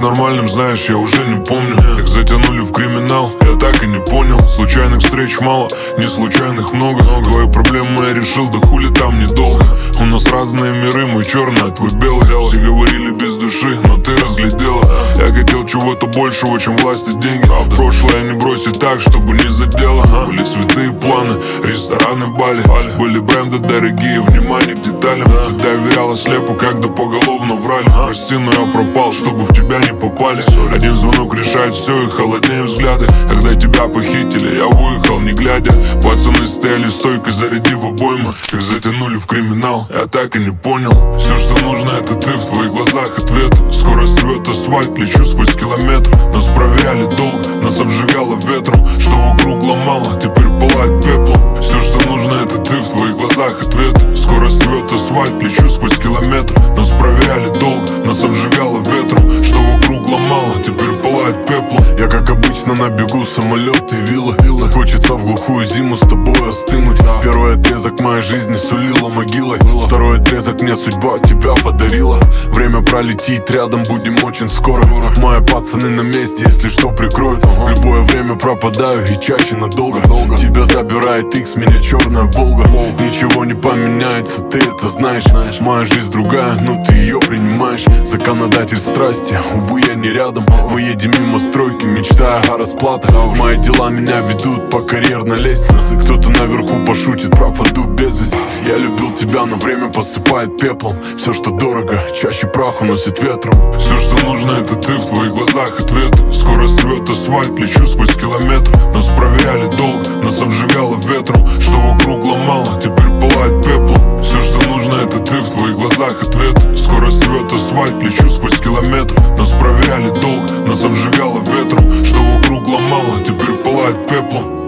нормальным, знаешь, я уже не помню. Как затянули в криминал, я так и не понял. Случайных встреч мало, не случайных много. Твои проблемы я решил, да хули там недолго. У нас разные миры, мой черный, а твой белый. Все говорили без души, но ты разглядела. Я хотел чего-то большего, чем власть и деньги. Прошлое не бросить так, чтобы не задело. Были цветы и планы, рестораны, бали. Были бренды дорогие, внимание к деталям. Ты доверяла слепо, когда поголовно врали. Прости, но я пропал, чтобы в тебя не попали. Один звонок решает все и холоднее взгляды. Когда тебя похитили, я выехал не глядя. Пацаны стояли стойко, зарядив обоймы. Как затянули в криминал, я так и не понял. Все, что нужно, это ты, в твоих глазах ответ. Скорость рвет асфальт, лечу сквозь километр. Нас проверяли долго, нас обжигало ветром. Что вокруг ломало, теперь пылает пеплом. Все, что нужно, это ты, в твоих глазах ответ. Скорость рвет асфальт, лечу сквозь километр. Нас проверяли долго, нас обжигало ветром. Что вокруг ломало, теперь пылает пеплом. Я как обычно на бегу, самолет и вилла. Хочется в глухую зиму с тобой остынуть. Первый отрезок моей жизни сулила могилой. Второй отрезок мне судьба тебя подарила. Время пролетит, рядом будем очень скоро. Мои пацаны на месте, если что прикроют. Любое время пропадаю и чаще надолго. Тебя забирает X, меня черная Волга. Ничего не поменяется, ты это знаешь. Моя жизнь другая, но ты ее принимаешь. Законодатель страсти, увы, я не рядом. Мы едем мимо стройки, мечтая о расплатах. Мои дела меня ведут по карьерной лестнице. Кто-то наверху пошутит, пропаду без вести. Я любил тебя, но время посыпает пеплом. Все, что дорого, чаще прах уносит ветром. Все, что нужно, это ты, в твоих глазах ответ. Скорость рвет асфальт, лечу сквозь километр. Нас проверяли долго, нас обжигало ветром. Что вокруг ломало, теперь пылает пеплом. Все, что нужно, это ты, в твоих глазах ответ. Скорость рвет асфальт, лечу сквозь километр. Нас проверяли долго, нас обжигало ветром. Что вокруг ломало, теперь пылает пеплом.